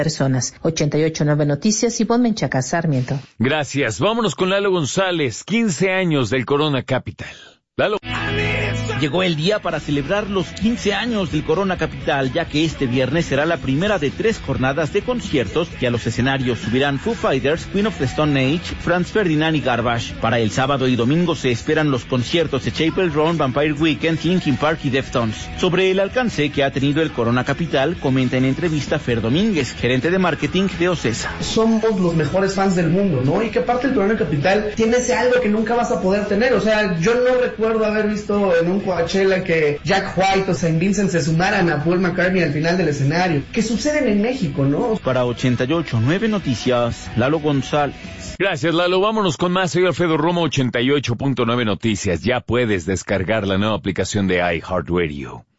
personas. 88.9 Noticias, Ivonne Menchaca Sarmiento. Gracias. Vámonos con Lalo González, 15 años del Corona Capital. Lalo. Llegó el día para celebrar los 15 años del Corona Capital, ya que este viernes será la primera de 3 jornadas de conciertos que a los escenarios subirán Foo Fighters, Queen of the Stone Age, Franz Ferdinand y Garbage. Para el sábado y domingo se esperan los conciertos de Chapel Roan, Vampire Weekend, Linkin Park y Deftones. Sobre el alcance que ha tenido el Corona Capital, comenta en entrevista Fer Domínguez, gerente de marketing de Ocesa. Somos los mejores fans del mundo, ¿no? Y que aparte el Corona Capital tiene ese algo que nunca vas a poder tener. O sea, yo no recuerdo haber visto en un Coachella que Jack White o Saint Vincent se sumaran a Paul McCartney al final del escenario, que suceden en México, ¿no? Para 88.9 Noticias, Lalo González. Gracias, Lalo. Vámonos con más. Soy Alfredo Romo, 88.9 Noticias. Ya puedes descargar la nueva aplicación de iHeartRadio.